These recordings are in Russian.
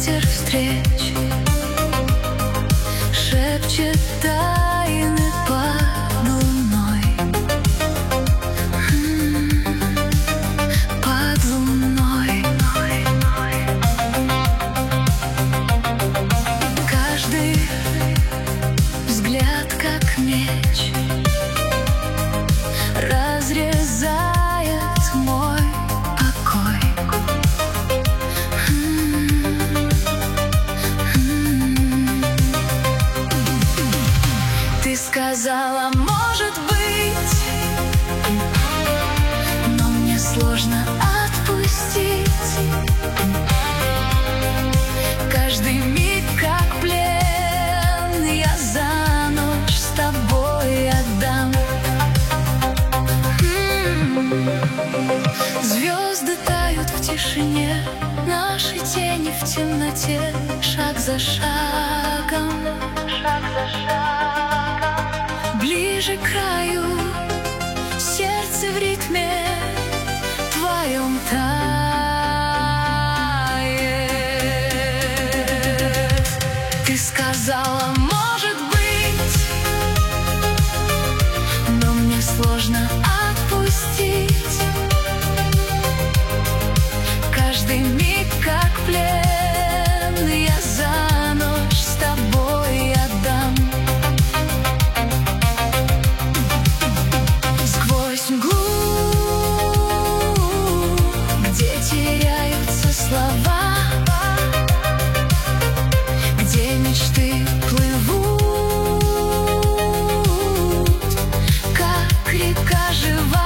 ветер встреч шепчет тайны под луной, под луной. Каждый взгляд как меч разрезает мой покой. Ты сказала, может быть, но мне сложно отпустить. Каждый миг как плен, я за ночь с тобой отдам. Звезды тают в тишине, наши тени в темноте, шаг за шагом, шаг за шагом, ближе к краю, сердце в ритме твоем тает. Ты сказала, может быть, но мне сложно отпустить. Каждый миг как плен, я за ночь с тобой отдам. Сквозь мглу, где теряются слова, где мечты плывут, как река жива.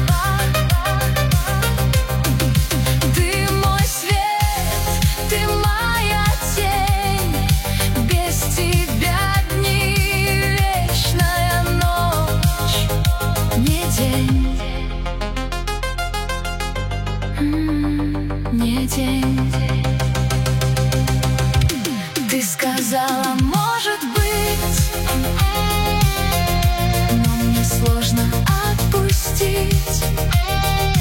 Не день. Ты сказала, может быть, но мне сложно отпустить.